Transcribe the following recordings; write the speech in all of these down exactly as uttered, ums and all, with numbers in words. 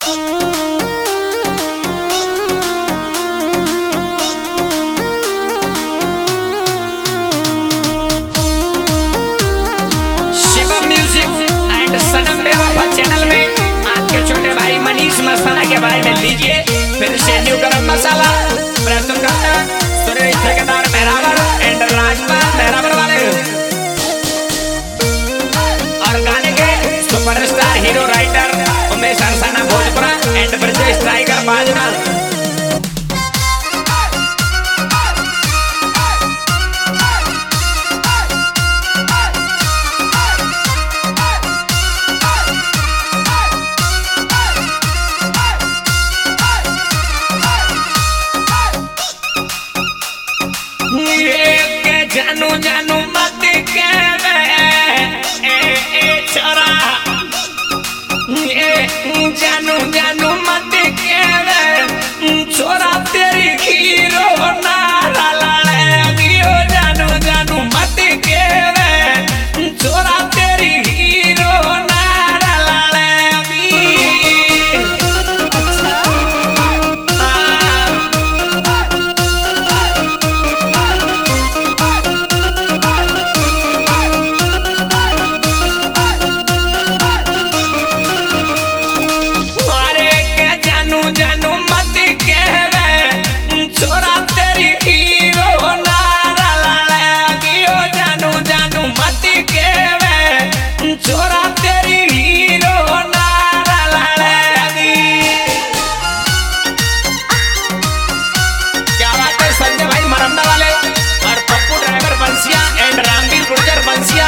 के बारे में लीजिए। फिर से न्यू गरम मसाला प्रस्तुत करता सुरेश ठेकेदार मेहरावर एंड राजपाल मेहरावर वाले और गाने के superstar hero writer Umesh Arsana Bhojpura and Brajesh Tiger Bajna. जानू जानू मत कहवे ए ए छोरा ए जानू जानू मत कहवे छोरा तेरी हीरो ना लड़ेगियो। जानू जानू मत कहवे छोरा तेरी हीरो ना लड़ेगी। जानू मत कहवे छोरा तेरी हीरो ना लड़ेगियो। जानू जानू मत कहवे छोरा तेरी हीरो ना लड़ेगी। क्या बात है संजय भाई मरमदा वाले और पप्पू ड्राइवर बंसिया एंड रामवीर गुर्जर बंसिया।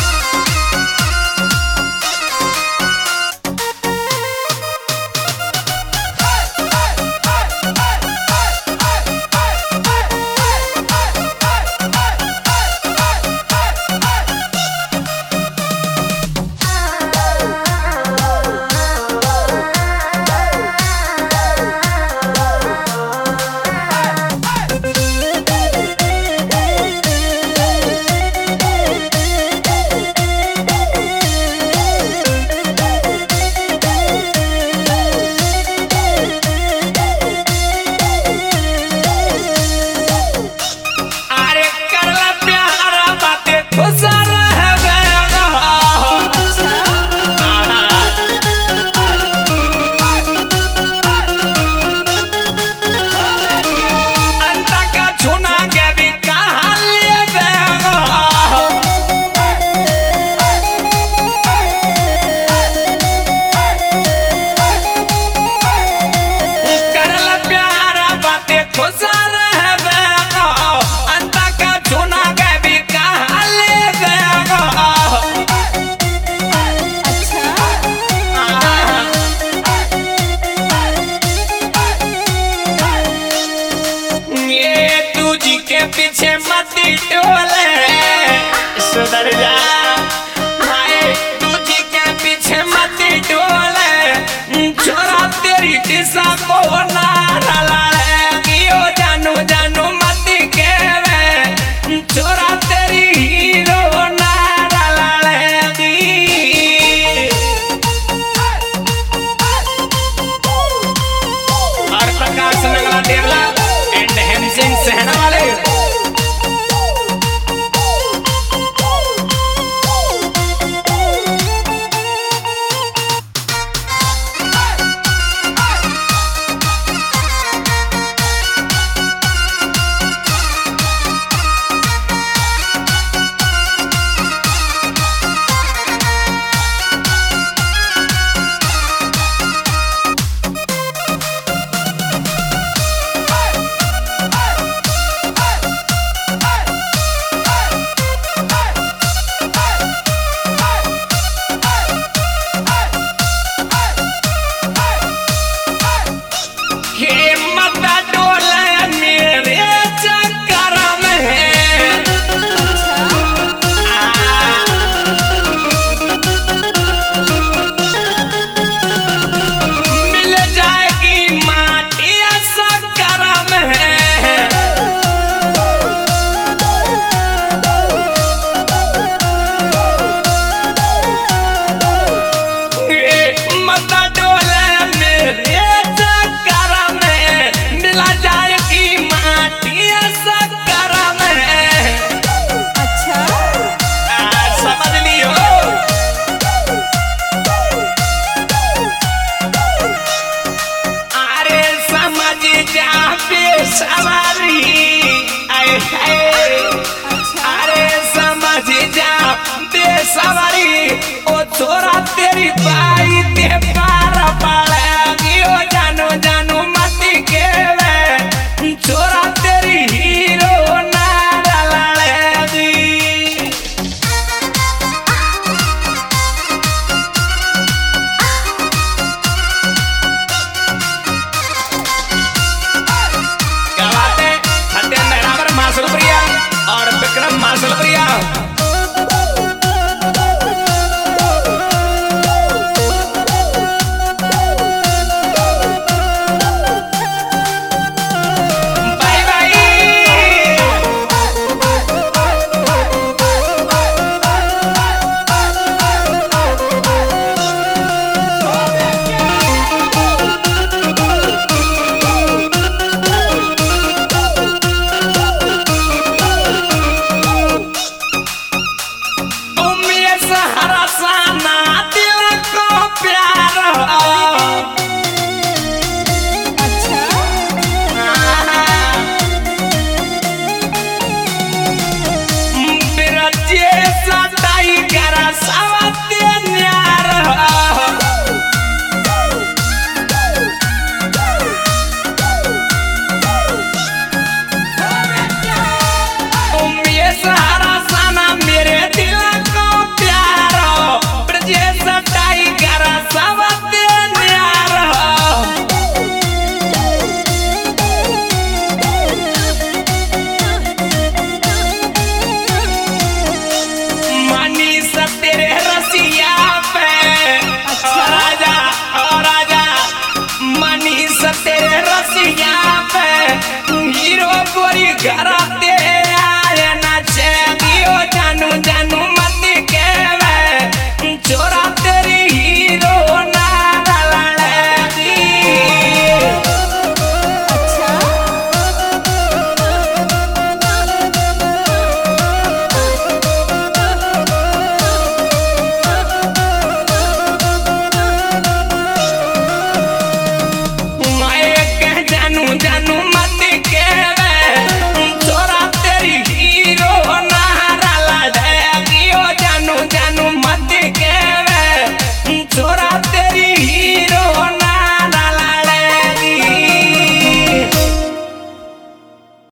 पीछे मत डोले सुधर जा हाय तुझी के पीछे मत डोले छोरा तेरी दिशा को ना लड़ेगियो। जानू जानू मत कहवे छोरा तेरी हीरो ना लड़ेगी। और प्रकाश नगला देवला एंड हेमसिंह सहना वाले बेसवारी आए हाय अरे समझ जा बेसवारी ओ छोरा तेरी बाई ते पार पड़ेगी ओ जानो जानो मती के वे छोरा तेरी हीरो ना लड़ेगी गवाते हटे मेरावर मासल प्रिया और विक्रम मासल प्रिया तेरे रसिया पे हीरो गोरी घरा